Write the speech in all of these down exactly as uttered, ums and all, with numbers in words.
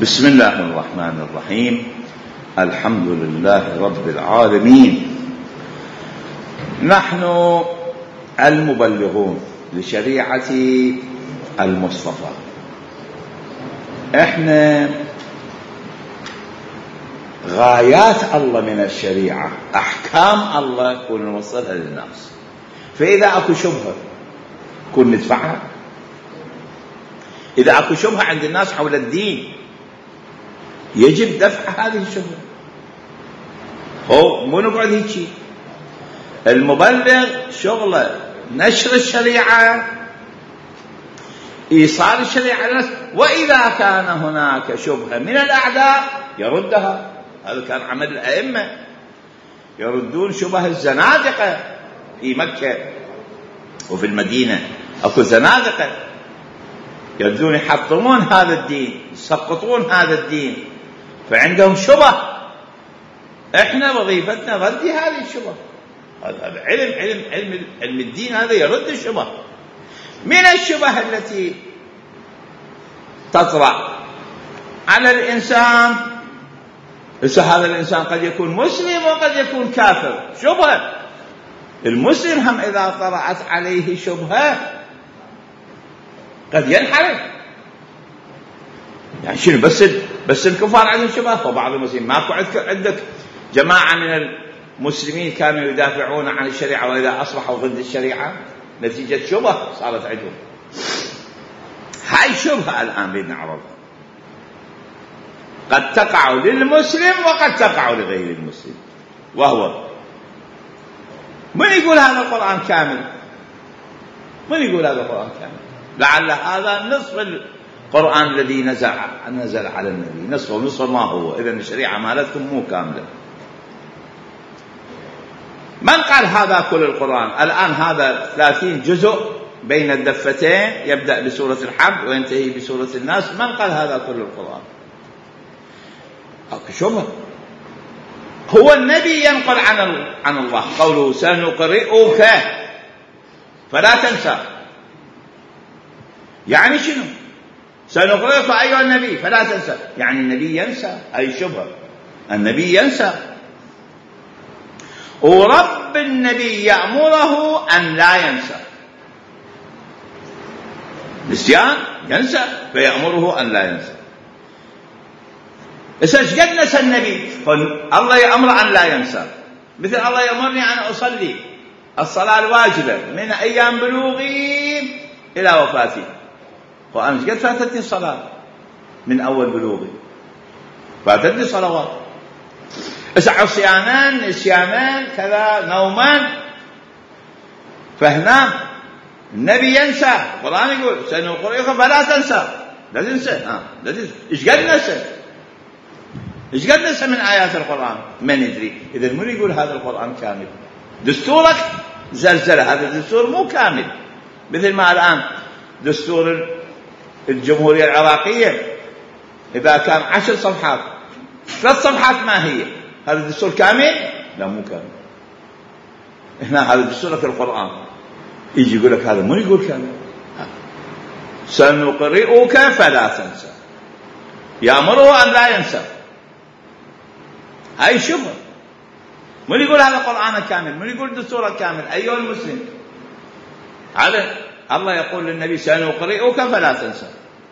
بسم الله الرحمن الرحيم. الحمد لله رب العالمين. نحن المبلغون لشريعة المصطفى، احنا غايات الله من الشريعة، احكام الله كون نوصلها للناس. فاذا اكو شبهة كون ندفعها، اذا اكو شبهة عند الناس حول الدين يجب دفع هذه الشبهة. هو مو نقعد هيك. المبلغ شغله نشر الشريعة، إيصال الشريعة للناس، وإذا كان هناك شبهة من الأعداء يردها. هذا كان عمل الأئمة، يردون شبه الزنادقة في مكة وفي المدينة. أكو زنادقة يردون يحطمون هذا الدين، يسقطون هذا الدين، فعندهم شبه. احنا وظيفتنا رد هذه الشبه. هذا علم علم علم علم الدين، هذا يرد الشبه. من الشبه التي تطرأ على الإنسان، هذا الإنسان قد يكون مسلم وقد يكون كافر، شبهة. المسلم هم إذا طرأت عليه شبهة قد ينحرف. يعني شنو؟ بس بس الكفار عندهم شبهة وبعض المسلمين ماكو. عندك جماعة من المسلمين كانوا يدافعون عن الشريعة، وإذا أصبحوا ضد الشريعة نتيجة شبهة صارت عندهم. هاي شبهة الآن بدنا نعرضها، قد تقع للمسلم وقد تقع لغير المسلم. وهو من يقول هذا القرآن كامل؟ من يقول هذا القرآن كامل؟ لعل هذا نصف القرآن الذي نزل نزل على النبي، نصف ونصف ما هو. إذن الشريعة مالتكم مو كاملة. من قال هذا كل القرآن؟ الآن هذا ثلاثين جزء بين الدفتين، يبدأ بسورة الحمد وينتهي بسورة الناس. من قال هذا كل القرآن؟ أكو شبهة. هو النبي ينقل عن عن الله قوله سنقرئك فلا تنسى. يعني شنو؟ سنقرئك أيها النبي فلا تنسى، يعني النبي ينسى؟ أي شبهة. النبي ينسى، ورب النبي يأمره أن لا ينسى. نسيان ينسى، فيأمره أن لا ينسى. إيش قد نسى النبي؟ الله يأمر أن لا ينسى. مثل الله يأمرني أن أصلي الصلاة الواجبة من أيام بلوغي إلى وفاتي، وأنا قد فاتتني الصلاة من أول بلوغي، فاتتني صلوات. عصيانا نسيانا كذا نوما، فهنا النبي ينسى. القرآن يقول سنقرئك فلا تنسى، لا تنسى. آه. لا تنسى. إيش قد نسى؟ إيش قد نسى من آيات القرآن؟ ما ندري. إذا من يقول هذا القرآن كامل؟ دستورك زلزلة، هذا الدستور مو كامل. مثل ما الآن دستور الجمهورية العراقية إذا كان عشر صفحات، ثلاث صفحات ما هي؟ هذا الدستور كامل؟ لا مو كامل. هنا هذا دستورك القرآن، يجي يقول لك هذا مو يقول كامل. سنقرئك فلا تنسى، يأمره أن لا ينسى. هاي شبهة. من يقول هذا القرآن كامل؟ من يقول دستورك كامل؟ أيها المسلم، هذا الله يقول للنبي سنقرئك فلا تنسى،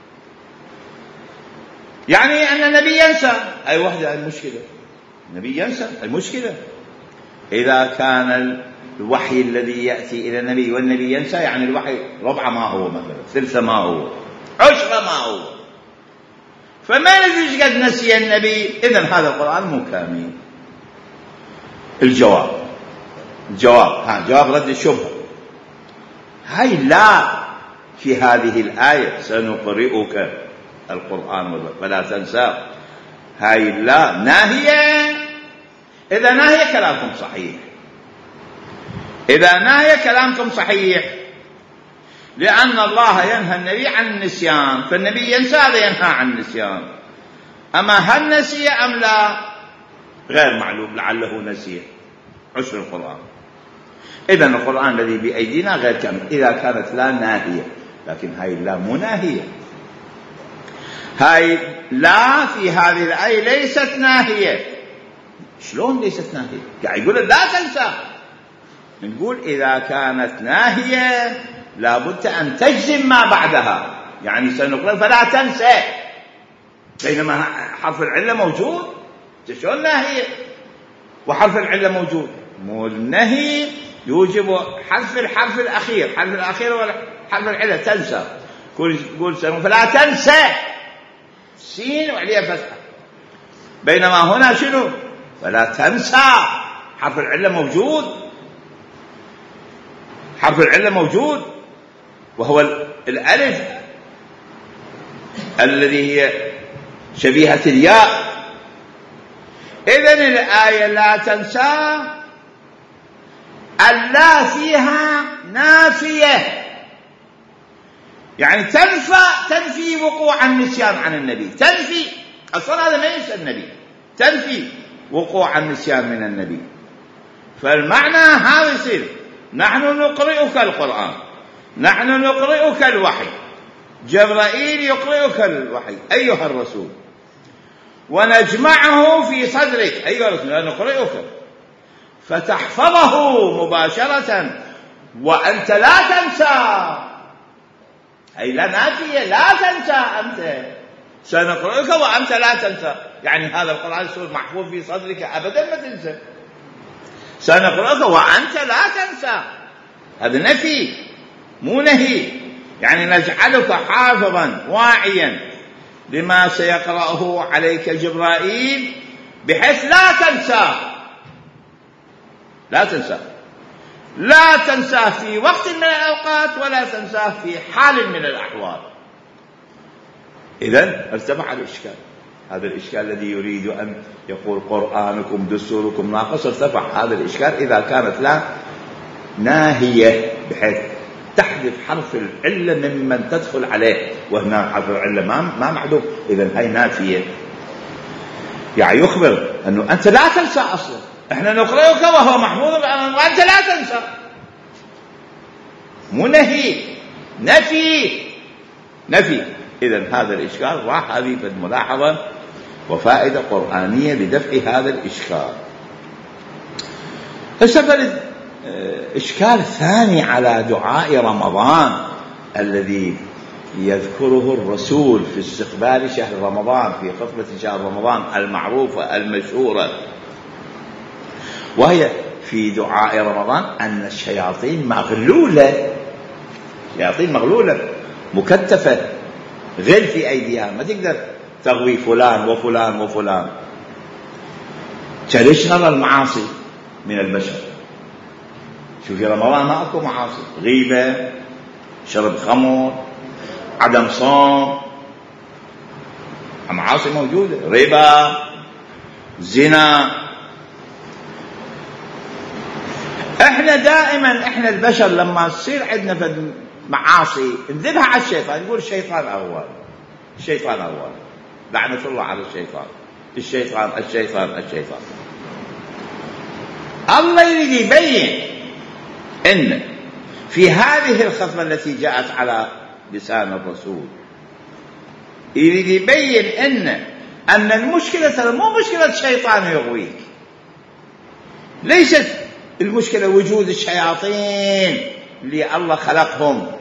يعني أن النبي ينسى. أي وحدة المشكلة، النبي ينسى. المشكلة إذا كان الوحي الذي يأتي إلى النبي والنبي ينسى، يعني الوحي ربع ما هو، مثلا ثلث ما هو، عشر ما هو. فما ندري قد نسي النبي. إذن هذا القرآن مو كامل. الجواب الجواب ها جواب رد الشبهة. هاي لا في هذه الآية سنقرئك القرآن فلا تنسى، هاي لا ناهية. إذا ناهية كلامكم صحيح، إذا ناهية كلامكم صحيح، لأن الله ينهى النبي عن النسيان، فالنبي ينسى، هذا ينهى عن النسيان. أما هل نسي أم لا غير معلوم، لعله نسي عشر القرآن. إذن القرآن الذي بأيدينا غير كامل إذا كانت لا ناهية، لكن هاي لا مناهية. هاي لا في هذه الآية ليست ناهية. شلون ليست ناهية؟ يعني يقول لا تنسى. نقول إذا كانت ناهية لابد أن تجزم ما بعدها، يعني سنقول فلا تنسى، بينما حرف العلة موجود. شلون ناهية وحرف العلة موجود؟ مو النهي يوجب حذف الحرف الأخير، حرف الأخير ولا حرف العلة تنسى. قول سنقول فلا تنسى سين وعليها فتحة، بينما هنا شنو؟ فلا تنسى حرف العلة موجود، حرف العلة موجود وهو الألف الذي هي شبيهة الياء. إذن الآية لا تنسى اللا فيها نافية، يعني تنفى تنفي وقوع النسيان عن النبي، تنفي أصلا هذا ما ينسى النبي، تنفي وقوع النسيان من النبي. فالمعنى هذا يصير نحن نقرئك القرآن، نحن نقرئك الوحي، جبرائيل يقرئك الوحي أيها الرسول، ونجمعه في صدرك أيها الرسول نقرئك فتحفظه مباشرة وأنت لا تنسى، أي لا نافية لا تنسى، أنت سنقرئك وأنت لا تنسى، يعني هذا القرآن يصير محفوظ في صدرك أبدا ما تنسى، سنقرئك وأنت لا تنسى. هذا نفي مو نهي، يعني نجعلك حافظا واعيا لما سيقرأه عليك جبرائيل بحيث لا تنسى، لا تنسى، لا تنساه في وقت من الأوقات ولا تنساه في حال من الأحوال. إذن ارتفع الإشكال، هذا الإشكال الذي يريد أن يقول قرآنكم دستوركم ناقص، ارتفع هذا الإشكال إذا كانت لا ناهية بحيث تحذف حرف العلة ممن تدخل عليه، وهنا حرف العلة ما ما محذوف، إذن هاي نافية، يعني يخبر أنه أنت لا تنسى أصلا، احنا نقرأك وهو محفوظ وأنت لا تنسى، مو نهي، نفي نفي. إذن هذا الإشكال راح، هذه الملاحظة وفائدة قرآنية لدفع هذا الإشكال. السبب إشكال ثاني على دعاء رمضان الذي يذكره الرسول في استقبال شهر رمضان في خطبة شهر رمضان المعروفة المشهورة، وهي في دعاء رمضان أن الشياطين مغلولة، شياطين مغلولة مكتفة غل في أيديها، ما تقدر تغوي فلان وفلان وفلان. تشغل المعاصي من البشر، شوف في رمضان ما أكو معاصي، غيبة، شرب خمر، عدم صوم، معاصي موجودة، ربا، زنا. احنا دائما احنا البشر لما تصير عندنا فد معاصي نذبها على الشيطان، يقول الشيطان اول، الشيطان اول، لعنة الله على الشيطان، الشيطان الشيطان الشيطان. الله يريد يبين ان في هذه الخطبة التي جاءت على لسان الرسول، يريد يبين ان ان المشكلة مو مشكلة شيطان يغويك، ليست المشكلة وجود الشياطين اللي الله خلقهم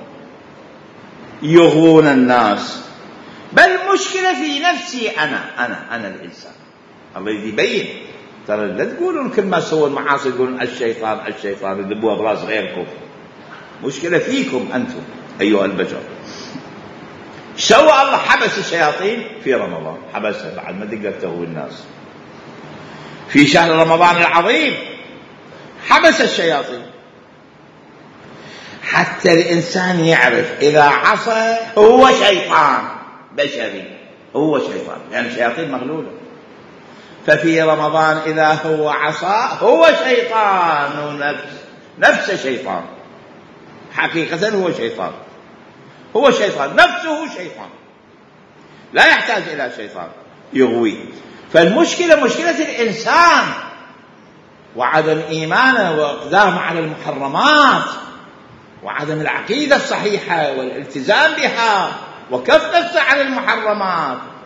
يغوون الناس، بل مشكلة في نفسي أنا أنا أنا الإنسان. الله يبين، ترى لا تقولون كل ما سووا المعاصي تقولون الشيطان الشيطان يذبوها براس غيركم، مشكلة فيكم أنتم أيها البشر. سوى الله حبس الشياطين في رمضان، حبسها بعد ما تقدر تغوي الناس. في شهر رمضان العظيم حبس الشياطين حتى الإنسان يعرف إذا عصى هو شيطان بشري، هو شيطان، يعني الشياطين مغلولة. ففي رمضان إذا هو عصى هو شيطان نفس نفس شيطان، حقيقة هو شيطان، هو شيطان نفسه شيطان، لا يحتاج إلى شيطان يغوي. فالمشكلة مشكلة الإنسان وعدم إيمانه وإقدامه على المحرمات وعدم العقيدة الصحيحة والالتزام بها وكف نفسه على المحرمات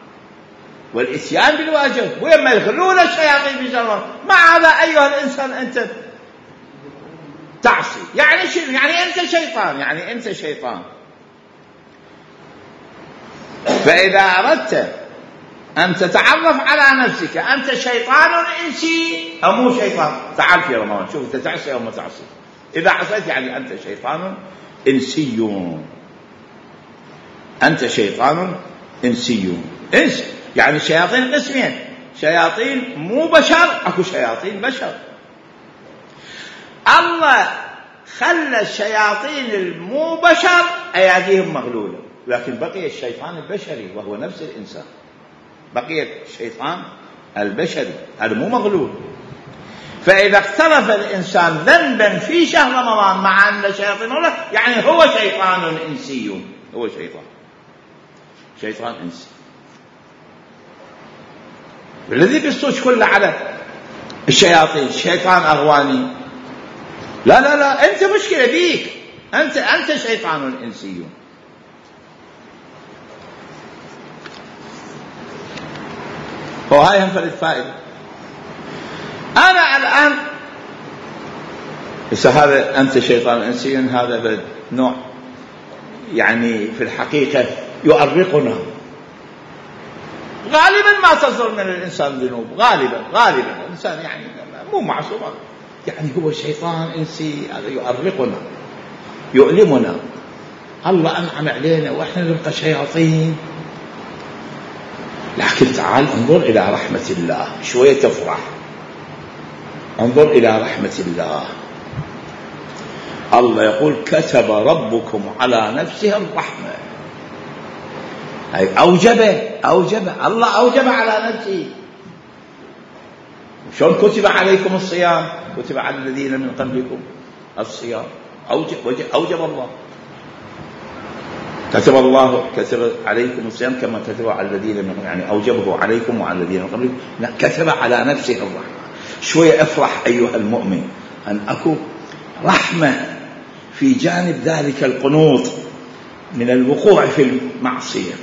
والإتيان بالواجب، ويما يخلون الشياطين في جرهم. مع هذا أيها الإنسان أنت تعصي، يعني شنو؟ يعني أنت شيطان، يعني أنت شيطان. فإذا أردت أن تتعرف على نفسك أنت شيطان إنسي أو مو شيطان، تعال في رمضان شوف أنت تعصي أو ما تعصي. إذا عصيت يعني أنت شيطان إنسي، أنت شيطان إنسي. إنس يعني شياطين قسمين، شياطين مو بشر، أكو شياطين بشر. الله خلى الشياطين المو بشر أياديهم مغلولة، لكن بقي الشيطان البشري وهو نفس الإنسان، بقي الشيطان البشري هذا مو مغلول. فإذا اقترف الإنسان ذنبا في شهر رمضان مع أن الشياطين له، يعني هو شيطان إنسي، هو شيطان شيطان إنسي. الذي بيصوش كله على الشياطين شيطان أغواني، لا لا لا، أنت مشكلة بيك، أنت أنت شيطان إنسي. وهاي هم فرد فائدة. أنا الآن بس هذا أنت شيطان إنسي، هذا نوع يعني في الحقيقة يؤرقنا. غالبا ما تصدر من الإنسان ذنوب، غالبا غالبا الإنسان يعني مو معصوم، يعني هو شيطان إنسي، هذا يؤرقنا يؤلمنا. الله أنعم علينا وإحنا نبقى شياطين. لكن تعال انظر إلى رحمة الله، شوية تفرح. انظر إلى رحمة الله. الله يقول كتب ربكم على نفسه الرحمة، أي أوجب أوجب الله أوجب على نفسه. شلون كتب عليكم الصيام؟ كتب على الذين من قبلكم الصيام، أوجب, أوجب الله. كتب الله كتب عليكم الصيام كما كتب على الذين من، يعني أوجبه عليكم وعلى الذين من قبلكم. لا، كتب على نفسه الرحمة. شوية افرح أيها المؤمن أن أكون رحمة في جانب ذلك القنوط من الوقوع في المعصية.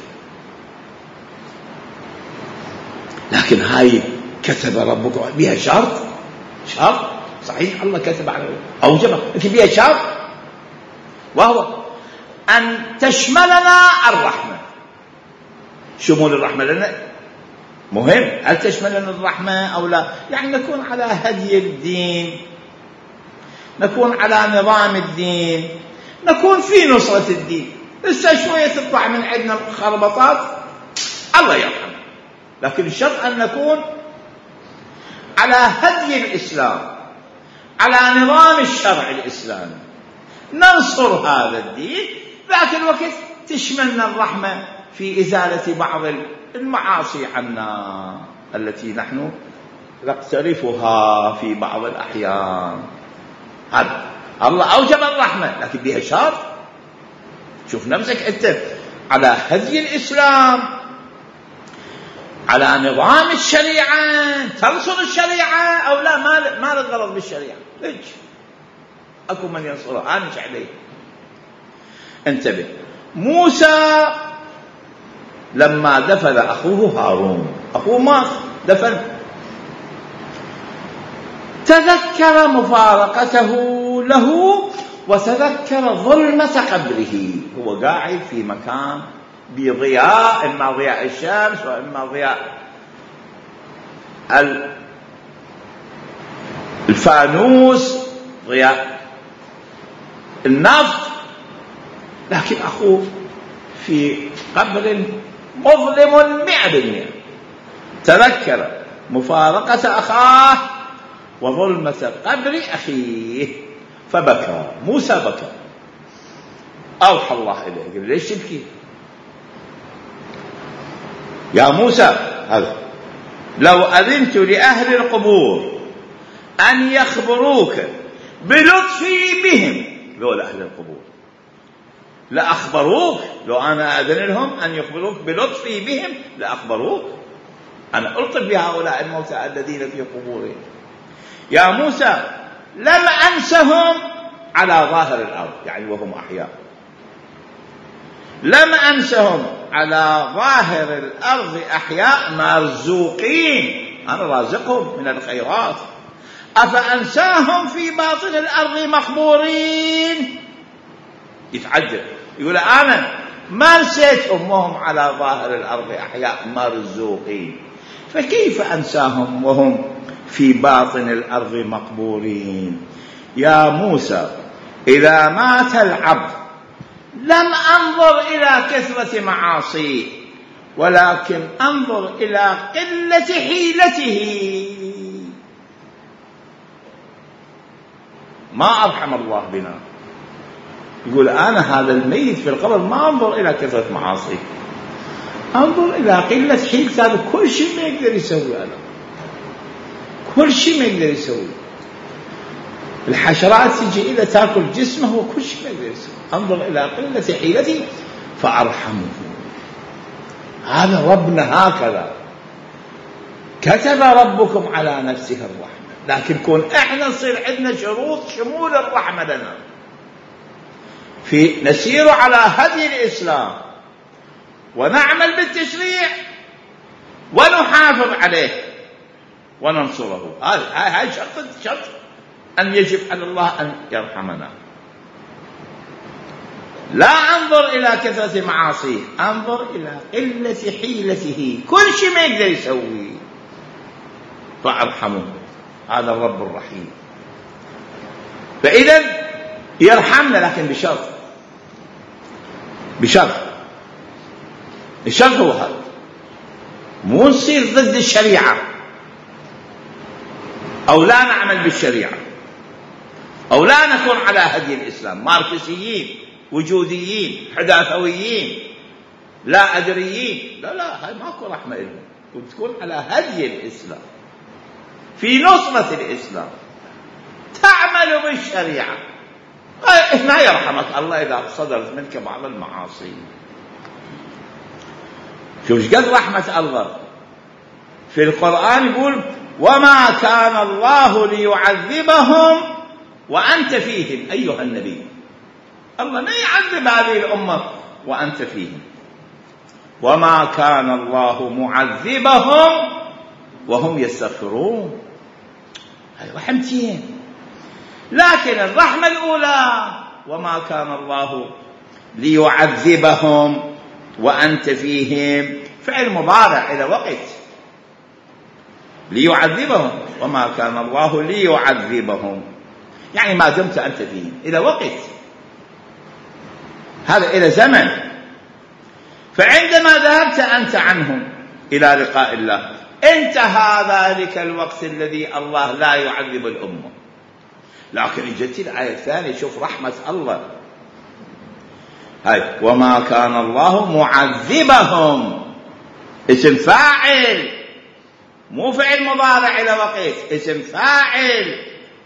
لكن هاي كتب ربك بها شرط، شرط صحيح الله كتب على أوجبه، لكن بها شرط، وهو أن تشملنا الرحمة. شمول الرحمة لنا مهم. هل تشملنا الرحمة أو لا؟ يعني نكون على هدي الدين، نكون على نظام الدين، نكون في نصرة الدين. لسه شوية تطلع من عندنا خربطات الله يرحمه، لكن الشرط أن نكون على هدي الإسلام، على نظام الشرع الإسلامي، ننصر هذا الدين. ذاك الوقت تشملنا الرحمة في إزالة بعض المعاصي عنا التي نحن نقترفها في بعض الأحيان. هذا الله أوجب الرحمة، لكن بها شرط. شوف نفسك أنت على هدي الإسلام، على نظام الشريعة، تنصر الشريعة أو لا؟ ما ما الغرض بالشريعة؟ ليش أكو من ينصرها؟ أنا مش عليه. انتبه. موسى لما دفن أخوه هارون، أخوه مات دفن، تذكر مفارقته له وتذكر ظلمة قبره. هو قاعد في مكان بضياء، إما ضياء الشمس وإما ضياء الفانوس، ضياء النفط، لكن أخوه في قبر مظلم مئة بالمئة. تذكر مفارقة أخاه وظلمة قبر أخيه فبكى. موسى بكى، أوحى الله إليه قال ليش تبكي يا موسى؟ هذا لو أذنت لأهل القبور أن يخبروك بلطفي بهم، لولا أهل القبور لأخبروك. لو أنا أذن لهم أن يخبروك بلطفي بهم لأخبروك. أنا ألطف بهؤلاء الموتى الذين في قبورهم. يا موسى لم أنسهم على ظاهر الأرض، يعني وهم أحياء، لم أنسهم على ظاهر الأرض أحياء مرزوقين، أنا رازقهم من الخيرات، أفأنساهم في باطن الأرض مقبورين. يتعجب يقول أنا ما نسيتهم وهم على ظاهر الأرض أحياء مرزوقين، فكيف أنساهم وهم في باطن الأرض مقبورين؟ يا موسى إذا مات العبد لم أنظر إلى كثرة معاصيه، ولكن أنظر إلى قلة حيلته. ما أرحم الله بنا. يقول أنا هذا الميت في القبر ما أنظر إلى كثرة معاصيه، أنظر إلى قلة حيلته. هذا كل شيء ما يقدر يسوي، أنا كل شيء ما يقدر يسوي. الحشرات تجي إذا تأكل جسمه وكل شيء ما يقدر يسوي. أنظر إلى قلة حيلته فأرحمه. هذا ربنا هكذا كتب ربكم على نفسه الرحمة، لكن كون إحنا نصير عندنا شروط شمول الرحمة لنا، في نسير على هدي الإسلام ونعمل بالتشريع ونحافظ عليه وننصره. هذا شرط شرط أن يجب على الله أن يرحمنا. لا أنظر إلى كثرة معاصيه، أنظر إلى قلة حيلته، كل شيء ما يقدر يسوي فأرحمه. هذا الرب الرحيم. فإذا يرحمنا، لكن بشرط بشرط الشرط هو هذا، مو نصير ضد الشريعة أو لا نعمل بالشريعة أو لا نكون على هدي الإسلام، ماركسيين وجوديين حداثويين لا أدريين. لا لا، هاي ماكو رحمة لهم. تكون على هدي الإسلام في نصرة الإسلام، تعمل بالشريعة، ما يرحمك الله إذا صدرت منك بعض المعاصي. شوف قد رحمة الله في القرآن، يقول وما كان الله ليعذبهم وأنت فيهم أيها النبي. الله ما يعذب هذه الأمة وأنت فيهم. وما كان الله معذبهم وهم يستغفرون. هذه رحمتين. لكن الرحمة الأولى وما كان الله ليعذبهم وأنت فيهم، فعل مضارع إلى وقت، ليعذبهم وما كان الله ليعذبهم، يعني ما دمت أنت فيهم إلى وقت، هذا إلى زمن. فعندما ذهبت أنت عنهم إلى لقاء الله انتهى ذلك الوقت الذي الله لا يعذب الأمة. لكن جت الآية الثانية، شوف رحمة الله، هاي وما كان الله معذبهم، اسم فاعل مو فعل مضارع إلى وقت، اسم فاعل.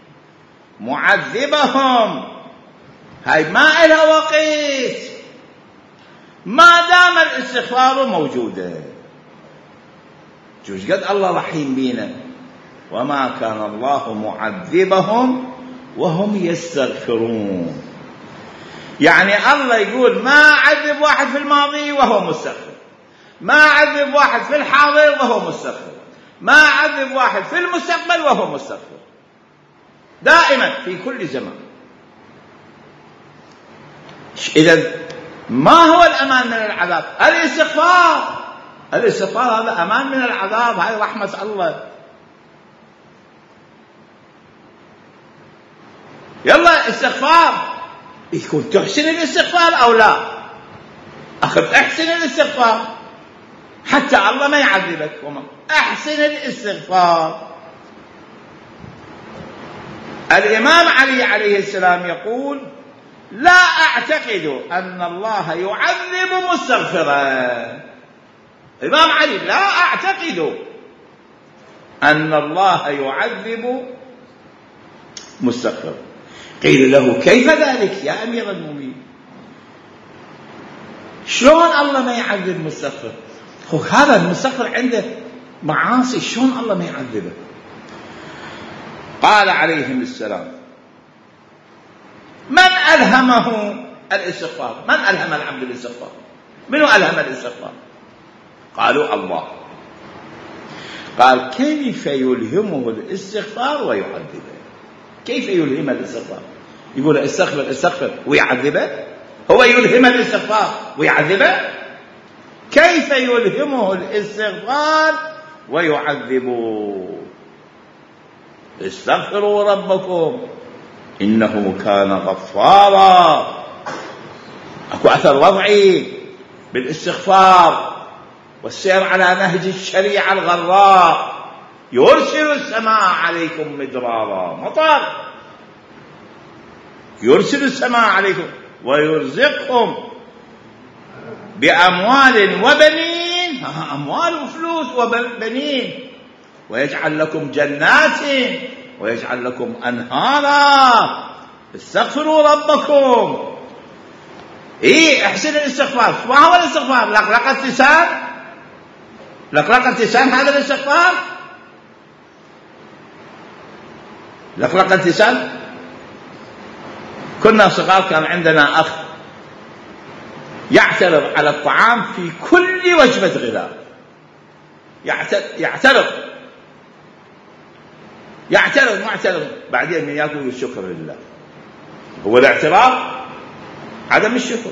معذبهم هاي ما إلى وقت، ما دام الاستغفار موجودا. شوف قد الله رحيم بينا. وما كان الله معذبهم وهم يستغفرون، يعني الله يقول ما عذب واحد في الماضي وهو مستغفر، ما عذب واحد في الحاضر وهو مستغفر، ما عذب واحد في المستقبل وهو مستغفر، دائما في كل زمان. إذا ما هو الأمان من العذاب؟ الاستغفار. الاستغفار هذا أمان من العذاب، هذه رحمة الله. يلا استغفار، يكون تحسن الاستغفار أو لا، أخذ أحسن الاستغفار حتى الله ما يعذبك. وما أحسن الاستغفار. الإمام علي عليه السلام يقول لا أعتقد أن الله يعذب مستغفرا. الإمام علي لا أعتقد أن الله يعذب مستغفرا. قيل له كيف ذلك يا أمير المؤمنين؟ شلون الله ما يعذب مستغفر؟ هو هذا المستغفر عنده معاصي، شلون الله ما يعذبه؟ قال عليهم السلام من ألهمه الاستغفار؟ من ألهم العبد الاستغفار؟ منو ألهم الاستغفار؟ قالوا الله. قال كيف يلهمه الاستغفار ويعذبه؟ كيف يلهم الاستغفار؟ يقول استغفر استغفر ويعذبه؟ هو يلهم الاستغفار ويعذبه؟ كيف يلهمه الاستغفار ويعذبه؟ استغفروا ربكم إنه كان غفارا. أكو أثر وضعي بالاستغفار والسير على نهج الشريعة الغراء. يرسل السماء عليكم مدرارا، مطر، يرسل السماء عليكم ويرزقكم بأموال وبنين، أموال وفلوس وبنين، ويجعل لكم جنات ويجعل لكم أنهارا. استغفروا ربكم. إيه احسن الاستغفار. ما هو الاستغفار؟ لقلقة لسان؟ لقلقة لسان هذا الاستغفار؟ لقلقة لسان. كنا صغار كان عندنا أخ يعترض على الطعام في كل وجبة غذاء، يعترض يعترض معترض بعدين من يأكل الشكر لله. هو الاعتراض عدم الشكر.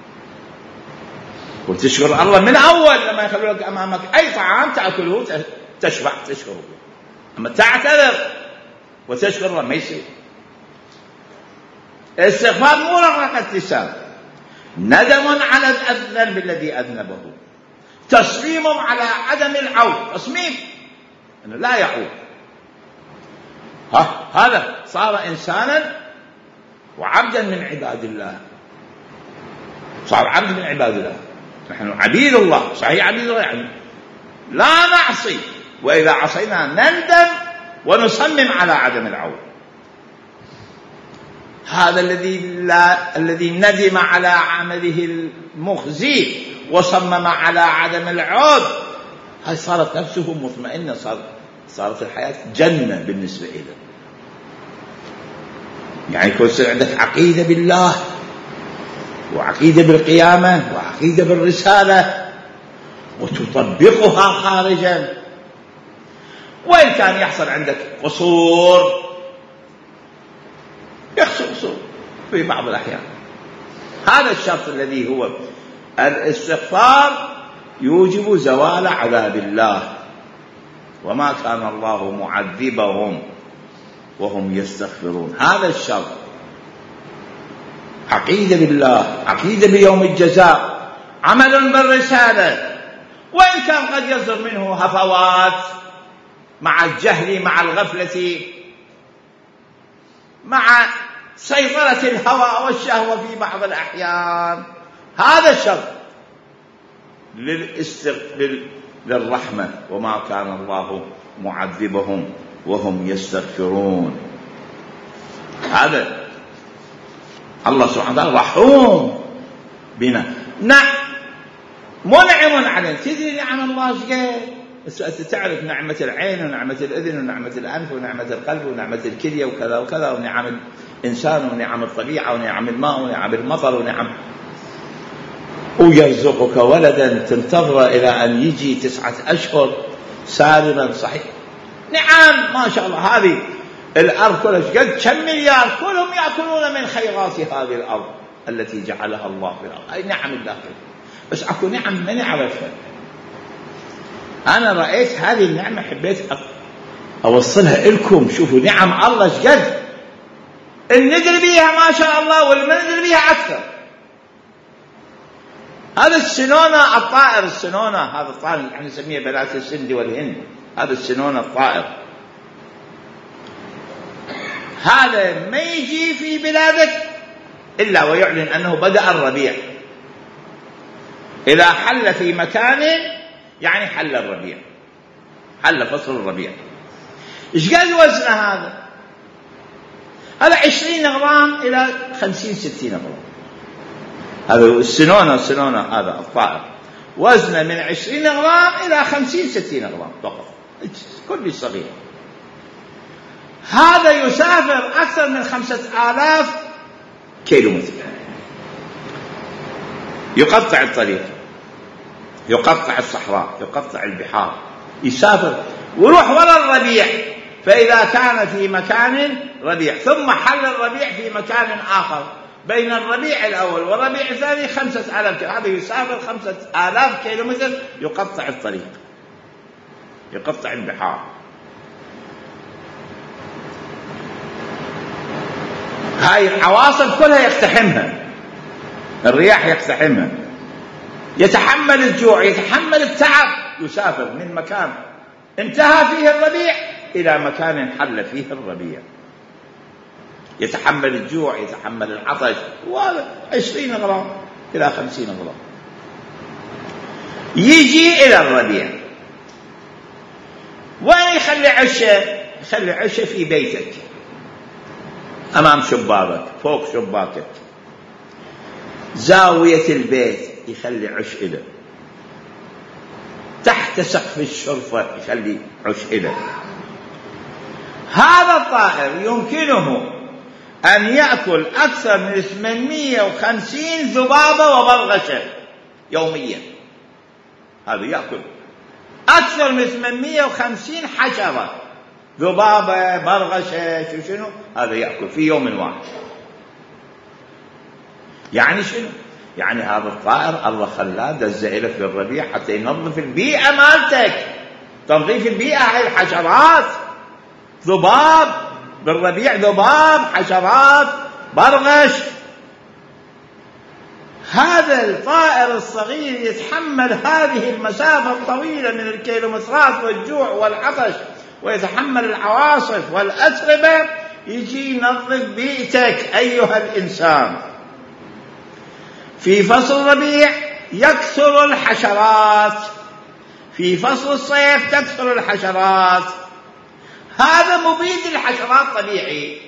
وتشكر الله من أول لما يخلوا لك أمامك أي طعام تأكله تشبع تشكره. أما تعتذر وتشكر الله ما يصير. الاستغفار مو رقة لسان، ندم على الذنب الذي أذنبه، تصميم على عدم العود، تصميم أنه لا يعود. ها هذا صار إنسانا وعبدا من عباد الله، صار عبد من عباد الله. نحن عبيد الله، صحيح عبيد الله، يعني لا نعصي، وإذا عصينا نندم ونصمم على عدم العود. هذا الذي لا الذي ندم على عمله المخزي وصمم على عدم العود، هاي صارت نفسه مطمئنة، صارت صارت الحياة جنة بالنسبة إليه. يعني يكون عندك عقيدة بالله وعقيدة بالقيامة وعقيدة بالرسالة وتطبقها خارجا. وإن كان يحصل عندك قصور، يحصل قصور في بعض الأحيان. هذا الشرط الذي هو الاستغفار يوجب زوال عذاب الله، وما كان الله معذبهم وهم يستغفرون. هذا الشرط، عقيدة بالله، عقيدة بيوم الجزاء، عمل بالرسالة. وإن كان قد يصدر منه هفوات مع الجهل، مع الغفلة، مع سيطرة الهوى والشهوة في بعض الأحيان، هذا الشرط للاستغفار للرحمة. وما كان الله معذبهم وهم يستغفرون. هذا الله سبحانه وتعالى رحوم بنا، نعم منعم علينا. تدري نعم الله شقد؟ تعرف نعمة العين ونعمة الأذن ونعمة الأنف ونعمة القلب ونعمة الكلية وكذا وكذا، ونعم الإنسان ونعم الطبيعة ونعم الماء ونعم المطر ونعم. ويرزقك ولدا تنتظر إلى أن يجي تسعة أشهر سالما صحيح. نعم ما شاء الله. هذه الأرض كلها قد كم مليار، كلهم يأكلون من خيرات هذه الأرض التي جعلها الله في الأرض. أي نعم الداخل. بس أكو نعم من يعرفها. أنا رأيت هذه النعمة حبيت أوصلها لكم. شوفوا نعم الله شقد الندر بيها ما شاء الله، والمندر بيها أكثر. هذا السنونة الطائر، السنونة هذا الطائر نحن نسميه بنات السند والهند، هذا السنونة الطائر. هذا ما يجي في بلادك إلا ويعلن أنه بدأ الربيع. إذا حل في مكان يعني حل الربيع، حل فصل الربيع. إيش قال وزنه هذا؟ هذا عشرين غرام إلى خمسين ستين غرام. هذا السنونة، السنونة هذا الطائر وزنه من عشرين غرام إلى خمسين ستين غرام فقط، كل صغير. هذا يسافر أكثر من خمسة آلاف كيلو متر، يقطع الطريق يقطع الصحراء، يقطع البحار، يسافر ويروح وراء الربيع. فإذا كان في مكان ربيع ثم حل الربيع في مكان آخر، بين الربيع الأول والربيع الثاني خمسة آلاف كيلو، هذا يسافر خمسة آلاف كيلومتر، يقطع الطريق، يقطع البحار. هاي العواصف كلها يقتحمها، الرياح يقتحمها، يتحمل الجوع، يتحمل التعب، يسافر من مكان انتهى فيه الربيع إلى مكان حل فيه الربيع، يتحمل الجوع، يتحمل العطش، وعشرين غرام إلى خمسين غرام. يجي إلى الربيع، وين يخلي عشه؟ يخلي عشه في بيتك، أمام شباكك، فوق شباكك، زاوية البيت يخلي عش إله، تحت سقف الشرفة يخلي عش إله. هذا الطائر يمكنه أن يأكل أكثر من ثمانمئة وخمسين ذبابة وبرغشة يوميا. هذا يأكل أكثر من ثمانمئة وخمسين حشرة، ذبابة، برغشة، شو شنو، هذا يأكل في يوم واحد. يعني شنو؟ يعني هذا الطائر الله خلاه دزه لك في الربيع حتى ينظف البيئة مالتك. تنظيف البيئة هاي الحشرات، ذباب بالربيع، ذباب، حشرات، برغش. هذا الطائر الصغير يتحمل هذه المسافة الطويلة من الكيلومترات والجوع والعطش، ويتحمل العواصف والأتربة، يجي ينظف بيئتك أيها الإنسان. في فصل الربيع يكثر الحشرات، في فصل الصيف تكثر الحشرات. هذا مبيد الحشرات طبيعي،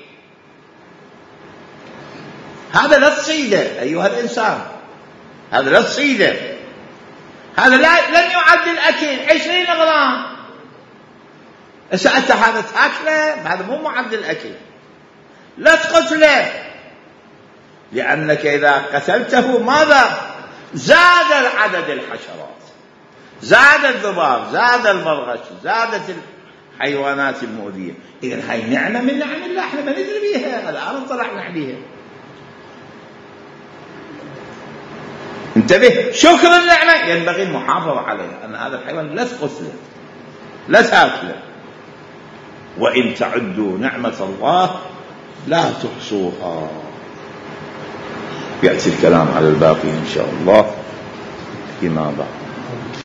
هذا لا تصيده أيها الإنسان، هذا لا تصيده، هذا لا لن يعد الأكل عشرين غرام. أنت هذا تأكله، هذا مو معد الأكل، لا تقتله، لأنك إذا قتلته ماذا؟ زاد العدد الحشرات، زاد الذباب، زاد البرغش، زادت الحيوانات المؤذية. إذن هاي نعمة من نعم الله، احنا ما ندري بيها، الآن طلعنا عليها. انتبه، شكر النعمة ينبغي المحافظة عليها، أن هذا الحيوان لا تقتله، لا تأكله. وإن تعدوا نعمة الله لا تحصوها. يأتي الكلام على الباقي إن شاء الله فيما بعد.